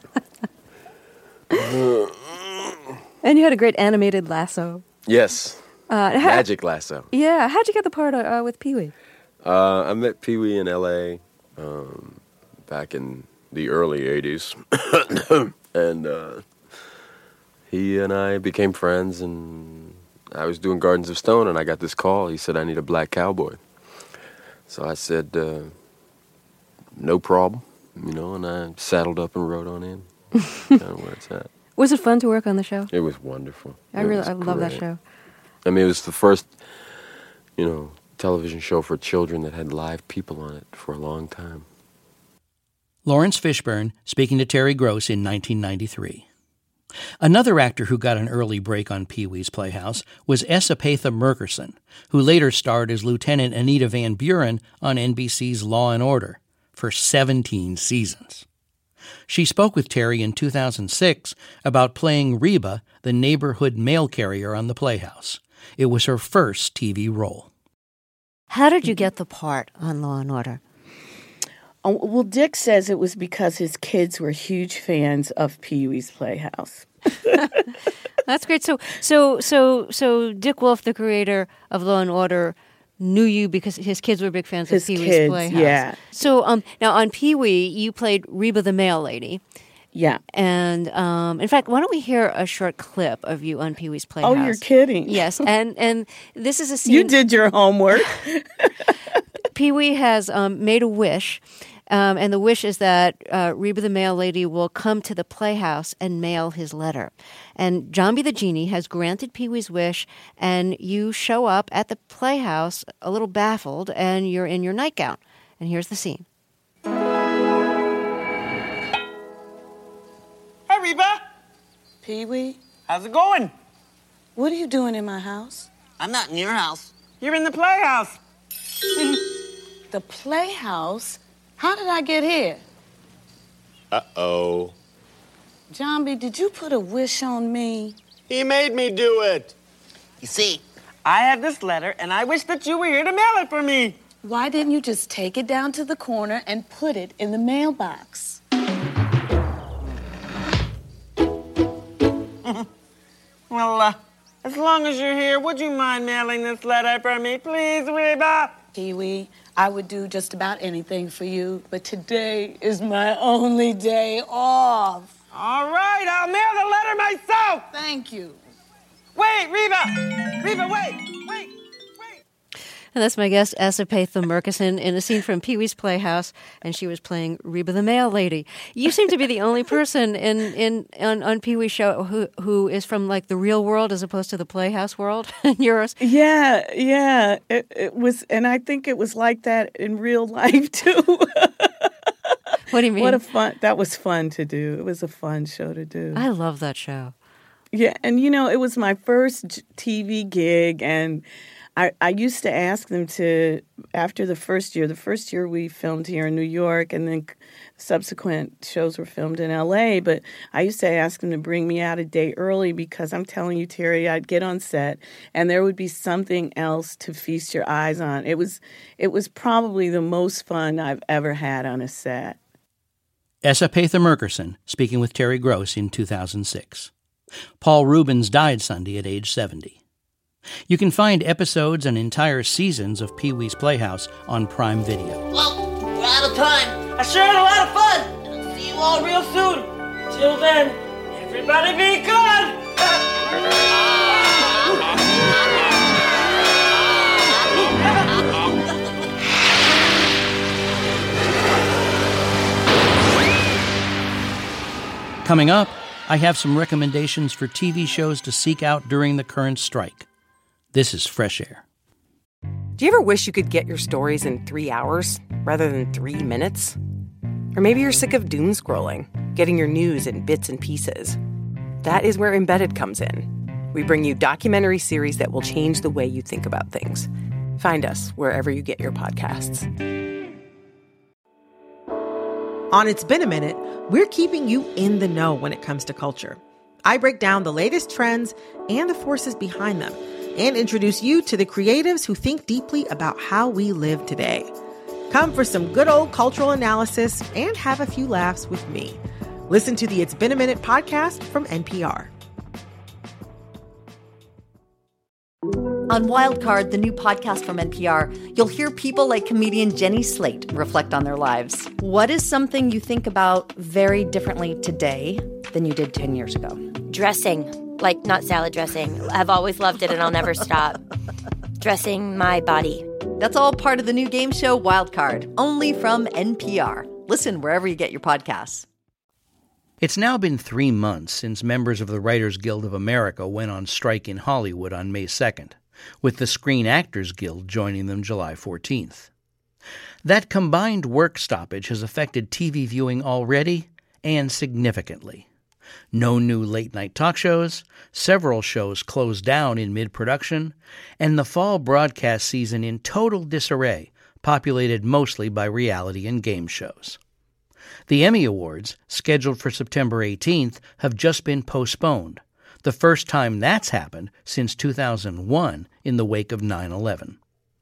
S8: And you had a great animated lasso.
S18: Yes.
S8: Uh, how...
S18: Magic lasso.
S8: Yeah. How'd you get the part uh, with Pee-wee?
S18: Uh, I met Pee-wee in L A um, back in the early eighties. And uh, he and I became friends, and I was doing Gardens of Stone, and I got this call. He said, I need a black cowboy. So I said, uh, no problem, you know, and I saddled up and rode on in. Kind of where it's at.
S8: Was it fun to work on the show?
S18: It was wonderful.
S8: I
S18: it
S8: really,
S18: was
S8: I love that
S18: great.
S8: show.
S18: I mean, it was the first, you know, television show for children that had live people on it for a long time.
S3: Lawrence Fishburne speaking to Terry Gross in nineteen ninety-three. Another actor who got an early break on Pee-wee's Playhouse was Esapatha Murkerson, who later starred as Lieutenant Anita Van Buren on N B C's Law and Order for seventeen seasons. She spoke with Terry in two thousand six about playing Reba, the neighborhood mail carrier on the Playhouse. It was her first T V role.
S8: How did you get the part on Law and Order?
S19: Oh, well, Dick says it was because his kids were huge fans of Pee-wee's Playhouse.
S8: That's great. So, so, so, so Dick Wolf, the creator of Law and Order, knew you because his kids were big fans
S19: His
S8: of Pee-wee's
S19: kids,
S8: Playhouse.
S19: yeah.
S8: So, um, now on Pee-wee, you played Reba the mail lady.
S19: Yeah.
S8: And um, in fact, why don't we hear a short clip of you on Pee-wee's Playhouse?
S19: Oh, you're kidding.
S8: Yes, and and this is a scene.
S19: You did your homework.
S8: Pee-wee has um, made a wish. Um, and the wish is that uh, Reba the mail lady will come to the Playhouse and mail his letter. And Johnby the Genie has granted Pee-wee's wish, and you show up at the Playhouse a little baffled, and you're in your nightgown. And here's the scene.
S5: Hey, Reba.
S19: Pee-wee?
S5: How's it going?
S19: What are you doing in my house?
S4: I'm not in your house.
S5: You're in the Playhouse.
S19: The Playhouse? How did I get here?
S18: Uh-oh.
S19: Johnby, did you put a wish on me?
S17: He made me do it.
S4: You see,
S5: I have this letter, and I wish that you were here to mail it for me.
S19: Why didn't you just take it down to the corner and put it in the mailbox?
S5: Well, uh, as long as you're here, would you mind mailing this letter for me, please, Reba?
S19: Pee-wee, I would do just about anything for you, but today is my only day off.
S5: All right, I'll mail the letter myself.
S19: Thank you.
S5: Wait, Reba! Reba, wait! Wait!
S8: And that's my guest, Esapatha Murkison, in a scene from Pee-wee's Playhouse, and she was playing Reba the Mail Lady. You seem to be the only person in, in on, on Pee-wee's show who who is from, like, the real world as opposed to the Playhouse world. Yours?
S19: Yeah, yeah. It, it was, and I think it was like that in real life, too.
S8: What do you mean?
S19: What a fun, that was fun to do. It was a fun show to do.
S8: I love that show.
S19: Yeah, and, you know, it was my first T V gig, and I, I used to ask them to, after the first year, the first year we filmed here in New York, and then subsequent shows were filmed in L A, but I used to ask them to bring me out a day early because I'm telling you, Terry, I'd get on set, and there would be something else to feast your eyes on. It was, it was probably the most fun I've ever had on a set.
S3: Esapatha Murkison speaking with Terry Gross in two thousand six. Paul Reubens died Sunday at age seventy. You can find episodes and entire seasons of Pee-wee's Playhouse on Prime Video.
S4: Well, we're out of time. I sure had a lot of fun. And I'll see you all real soon. Till then, everybody be good.
S3: Coming up, I have some recommendations for T V shows to seek out during the current strike. This is Fresh Air.
S20: Do you ever wish you could get your stories in three hours rather than three minutes? Or maybe you're sick of doom scrolling, getting your news in bits and pieces. That is where Embedded comes in. We bring you documentary series that will change the way you think about things. Find us wherever you get your podcasts.
S21: On It's Been a Minute, we're keeping you in the know when it comes to culture. I break down the latest trends and the forces behind them, and introduce you to the creatives who think deeply about how we live today. Come for some good old cultural analysis and have a few laughs with me. Listen to the It's Been a Minute podcast from N P R.
S22: On Wildcard, the new podcast from N P R, you'll hear people like comedian Jenny Slate reflect on their lives. What is something you think about very differently today than you did ten years ago?
S23: Dressing. Like, not salad dressing. I've always loved it and I'll never stop. Dressing my body.
S22: That's all part of the new game show Wildcard, only from N P R. Listen wherever you get your podcasts.
S3: It's now been three months since members of the Writers Guild of America went on strike in Hollywood on May second, with the Screen Actors Guild joining them July fourteenth. That combined work stoppage has affected T V viewing already and significantly. No new late-night talk shows, several shows closed down in mid-production, and the fall broadcast season in total disarray, populated mostly by reality and game shows. The Emmy Awards, scheduled for September eighteenth, have just been postponed, the first time that's happened since two thousand one in the wake of nine eleven.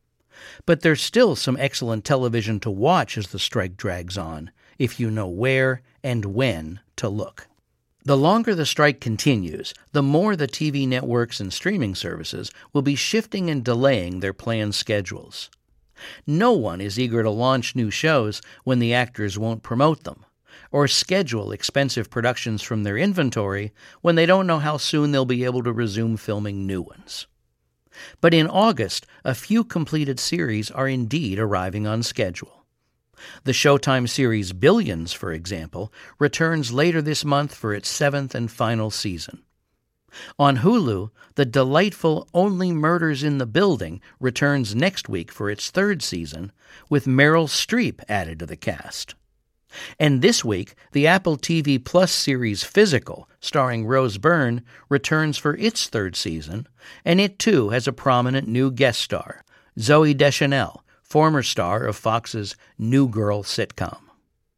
S3: But there's still some excellent television to watch as the strike drags on, if you know where and when to look. The longer the strike continues, the more the T V networks and streaming services will be shifting and delaying their planned schedules. No one is eager to launch new shows when the actors won't promote them, or schedule expensive productions from their inventory when they don't know how soon they'll be able to resume filming new ones. But in August, a few completed series are indeed arriving on schedule. The Showtime series Billions, for example, returns later this month for its seventh and final season. On Hulu, the delightful Only Murders in the Building returns next week for its third season, with Meryl Streep added to the cast. And this week, the Apple T V Plus series Physical, starring Rose Byrne, returns for its third season, and it too has a prominent new guest star, Zooey Deschanel, former star of Fox's New Girl sitcom.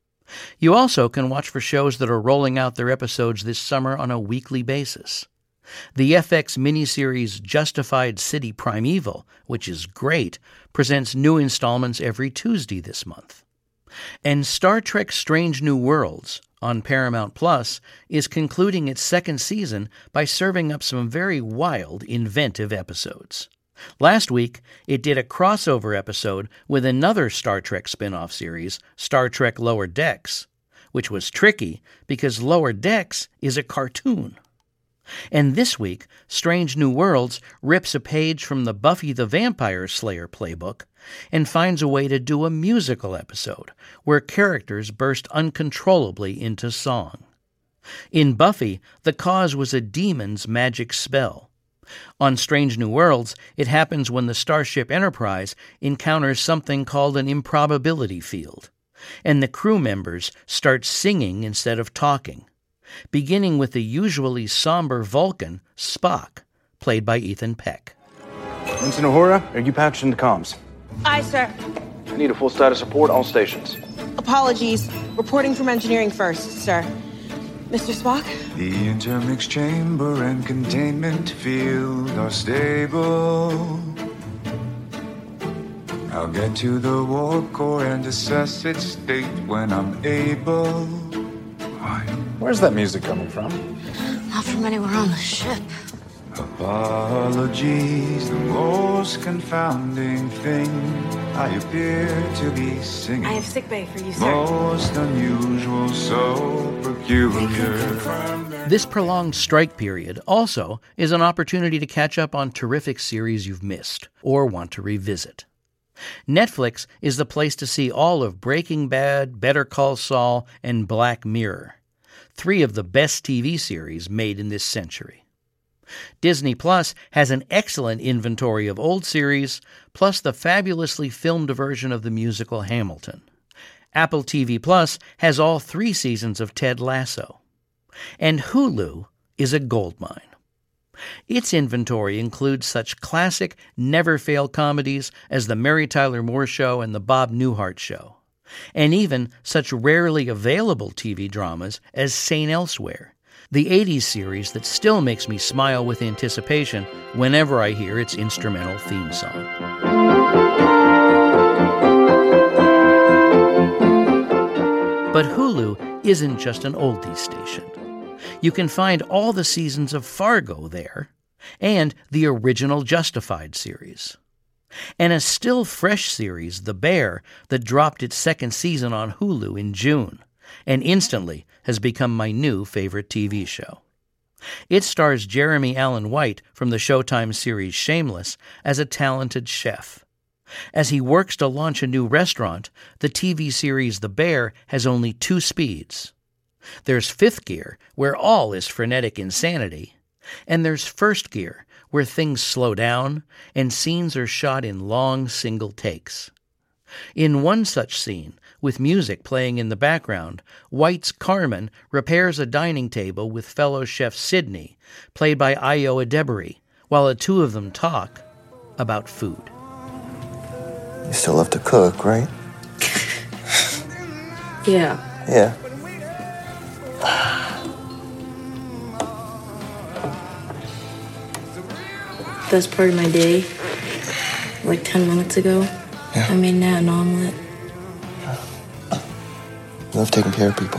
S3: You also can watch for shows that are rolling out their episodes this summer on a weekly basis. The F X miniseries Justified City Primeval, which is great, presents new installments every Tuesday this month. And Star Trek Strange New Worlds on Paramount Plus is concluding its second season by serving up some very wild, inventive episodes. Last week, it did a crossover episode with another Star Trek spin-off series, Star Trek Lower Decks, which was tricky because Lower Decks is a cartoon. And this week, Strange New Worlds rips a page from the Buffy the Vampire Slayer playbook and finds a way to do a musical episode where characters burst uncontrollably into song. In Buffy, the cause was a demon's magic spell. On Strange New Worlds, it happens when the Starship Enterprise encounters something called an improbability field, and the crew members start singing instead of talking, beginning with the usually somber Vulcan, Spock, played by Ethan Peck.
S1: Ensign Uhura, are you patched into comms?
S6: Aye, sir.
S1: I need a full status report, all stations.
S6: Apologies. Reporting from engineering first, sir. Mister Spock?
S7: The intermix chamber and containment field are stable. I'll get to the warp core and assess its state when I'm able.
S1: Where's that music coming from?
S6: Not from anywhere on the ship.
S7: Apologies, the most confounding thing I appear to be singing.
S6: I have sick bay for you, sir.
S7: Most unusual, so peculiar.
S3: This prolonged strike period also is an opportunity to catch up on terrific series you've missed or want to revisit. Netflix is the place to see all of Breaking Bad, Better Call Saul, and Black Mirror, three of the best T V series made in this century. Disney Plus has an excellent inventory of old series, plus the fabulously filmed version of the musical Hamilton. Apple T V Plus has all three seasons of Ted Lasso. And Hulu is a goldmine. Its inventory includes such classic, never-fail comedies as The Mary Tyler Moore Show and The Bob Newhart Show, and even such rarely available T V dramas as Saint Elsewhere, the eighties series that still makes me smile with anticipation whenever I hear its instrumental theme song. But Hulu isn't just an oldies station. You can find all the seasons of Fargo there, and the original Justified series. And a still fresh series, The Bear, that dropped its second season on Hulu in June, and instantly has become my new favorite T V show. It stars Jeremy Allen White from the Showtime series Shameless as a talented chef. As he works to launch a new restaurant, the T V series The Bear has only two speeds. There's fifth gear, where all is frenetic insanity, and there's first gear, where things slow down and scenes are shot in long single takes. In one such scene, with music playing in the background, White's Carmen repairs a dining table with fellow chef Sydney, played by Ayo Edebiri, while the two of them talk about food.
S24: You still love to cook, right?
S6: Yeah.
S24: Yeah.
S6: Best part of my day, like ten minutes ago,
S24: yeah.
S6: I made Nat an omelet.
S24: You love taking care of people.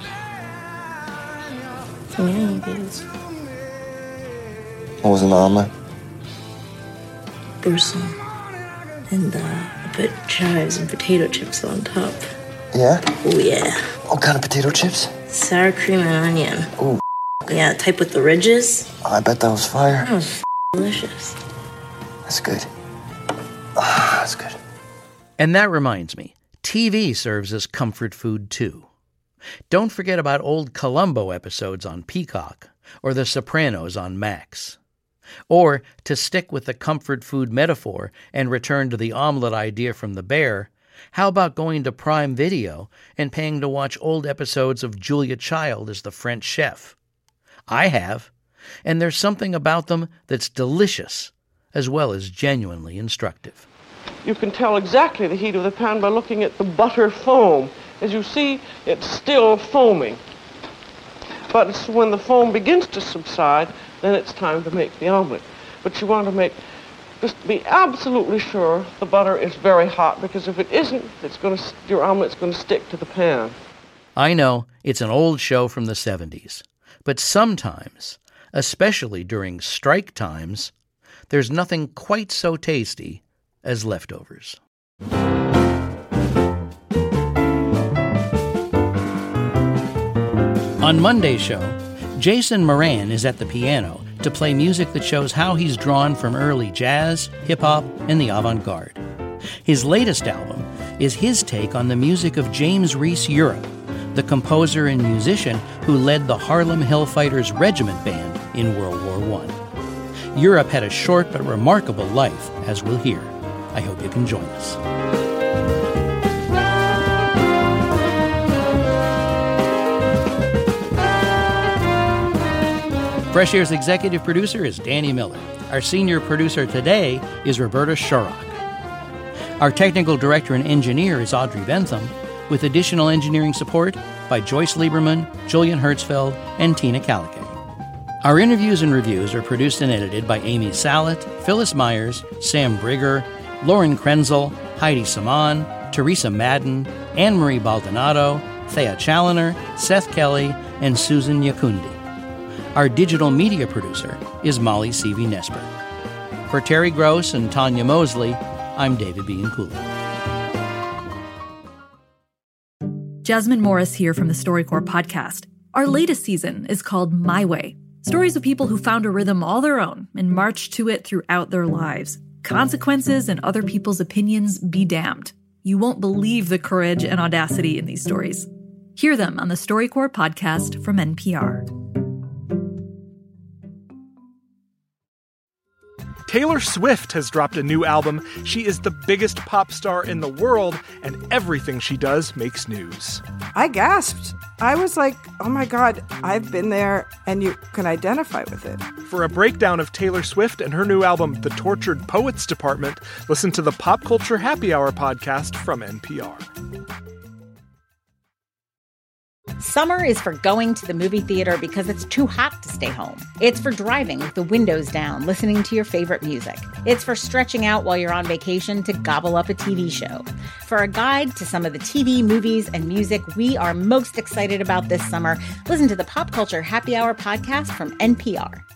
S6: Yeah, I guess.
S24: What was in the omelet?
S6: Boursin. And uh, I put chives and potato chips on top.
S24: Yeah?
S6: Oh, yeah.
S24: What kind of potato chips?
S6: Sour cream and onion.
S24: Oh,
S6: yeah, the type with the ridges.
S24: Oh, I bet that was fire.
S6: That was delicious.
S24: That's good. Ah, that's good.
S3: And that reminds me, T V serves as comfort food too. Don't forget about old Columbo episodes on Peacock, or The Sopranos on Max. Or, to stick with the comfort food metaphor and return to the omelet idea from The Bear, how about going to Prime Video and paying to watch old episodes of Julia Child as the French chef? I have, and there's something about them that's delicious, as well as genuinely instructive.
S5: You can tell exactly the heat of the pan by looking at the butter foam. As you see, it's still foaming. But it's when the foam begins to subside then it's time to make the omelet. But you want to make, just be absolutely sure the butter is very hot, because if it isn't, it's going to, your omelet's going to stick to the pan.
S3: I know it's an old show from the seventies, but sometimes, especially during strike times, there's nothing quite so tasty as leftovers. On Monday's show, Jason Moran is at the piano to play music that shows how he's drawn from early jazz, hip-hop, and the avant-garde. His latest album is his take on the music of James Reese Europe, the composer and musician who led the Harlem Hellfighters Regiment Band in World War One. Europe had a short but remarkable life, as we'll hear. I hope you can join us. Fresh Air's executive producer is Danny Miller. Our senior producer today is Roberta Shorrock. Our technical director and engineer is Audrey Bentham, with additional engineering support by Joyce Lieberman, Julian Hertzfeld, and Tina Calico. Our interviews and reviews are produced and edited by Amy Salet, Phyllis Myers, Sam Brigger, Lauren Krenzel, Heidi Saman, Teresa Madden, Anne-Marie Baldonado, Thea Challoner, Seth Kelly, and Susan Yakundi. Our digital media producer is Molly C V Nesberg. For Terry Gross and Tanya Mosley, I'm David Bianculli.
S2: Jasmine Morris here from the StoryCorps podcast. Our latest season is called My Way. Stories of people who found a rhythm all their own and marched to it throughout their lives. Consequences and other people's opinions be damned. You won't believe the courage and audacity in these stories. Hear them on the StoryCorps podcast from N P R.
S9: Taylor Swift has dropped a new album. She is the biggest pop star in the world, and everything she does makes news.
S10: I gasped. I was like, oh my God, I've been there, and you can identify with it.
S9: For a breakdown of Taylor Swift and her new album, The Tortured Poets Department, listen to the Pop Culture Happy Hour podcast from N P R.
S12: Summer is for going to the movie theater because it's too hot to stay home. It's for driving with the windows down, listening to your favorite music. It's for stretching out while you're on vacation to gobble up a T V show. For a guide to some of the T V, movies, and music we are most excited about this summer, listen to the Pop Culture Happy Hour podcast from N P R.